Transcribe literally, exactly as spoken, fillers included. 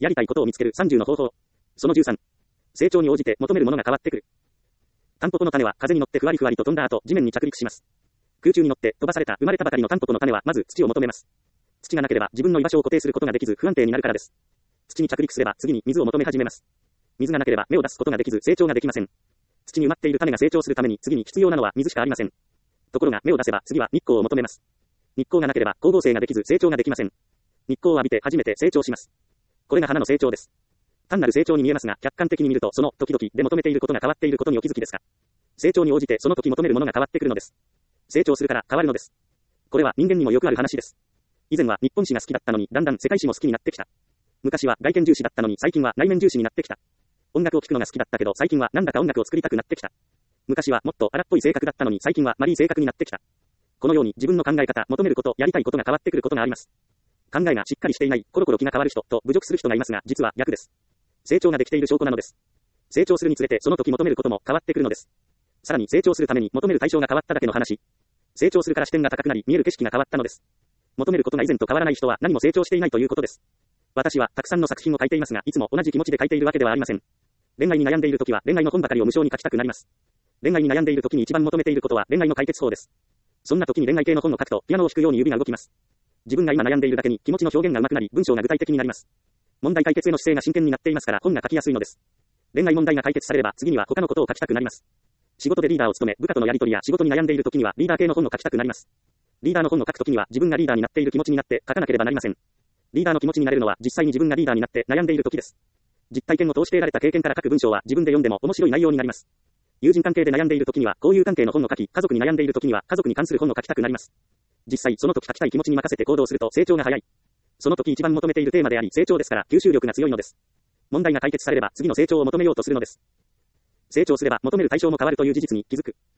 やりたいことを見つけるさんじゅうの方法。そのじゅうさん。成長に応じて求めるものが変わってくる。タンポポの種は風に乗ってふわりふわりと飛んだ後、地面に着陸します。空中に乗って飛ばされた生まれたばかりのタンポポの種はまず土を求めます。土がなければ自分の居場所を固定することができず不安定になるからです。土に着陸すれば次に水を求め始めます。水がなければ芽を出すことができず成長ができません。土に埋まっている種が成長するために次に必要なのは水しかありません。ところが芽を出せば次は日光を求めます。日光がなければ光合成ができず成長ができません。日光を浴びて初めて成長します。これが花の成長です。単なる成長に見えますが、客観的に見るとその時々で求めていることが変わっていることにお気づきですか。成長に応じてその時求めるものが変わってくるのです。成長するから変わるのです。これは人間にもよくある話です。以前は日本史が好きだったのにだんだん世界史も好きになってきた。昔は外見重視だったのに最近は内面重視になってきた。音楽を聴くのが好きだったけど最近はなんだか音楽を作りたくなってきた。昔はもっと荒っぽい性格だったのに最近は丸い性格になってきた。このように自分の考え方、求めること、やりたいことが変わってくることがあります。考えがしっかりしていない、コロコロ気が変わる人と侮辱する人がいますが、実は逆です。成長ができている証拠なのです。成長するにつれてその時求めることも変わってくるのです。さらに成長するために求める対象が変わっただけの話。成長するから視点が高くなり見える景色が変わったのです。求めることが以前と変わらない人は何も成長していないということです。私はたくさんの作品を書いていますが、いつも同じ気持ちで書いているわけではありません。恋愛に悩んでいる時は恋愛の本ばかりを無償に書きたくなります。恋愛に悩んでいる時に一番求めていることは恋愛の解決法です。そんな時に恋愛系の本を書くとピアノを弾くように指が動きます。自分が今悩んでいるだけに気持ちの表現が上手くなり文章が具体的になります。問題解決への姿勢が真剣になっていますから本が書きやすいのです。恋愛問題が解決されれば次には他のことを書きたくなります。仕事でリーダーを務め部下とのやり取りや仕事に悩んでいる時にはリーダー系の本を書きたくなります。リーダーの本を書くときには自分がリーダーになっている気持ちになって書かなければなりません。リーダーの気持ちになれるのは実際に自分がリーダーになって悩んでいる時です。実体験を通して得られた経験から書く文章は自分で読んでも面白い内容になります。友人関係で悩んでいる時には交友関係の本を書き、家族に悩んでいる時には家族に関する本を書きたくなります。実際その時書きたい気持ちに任せて行動すると成長が早い。その時一番求めているテーマであり成長ですから吸収力が強いのです。問題が解決されれば次の成長を求めようとするのです。成長すれば求める対象も変わるという事実に気づく。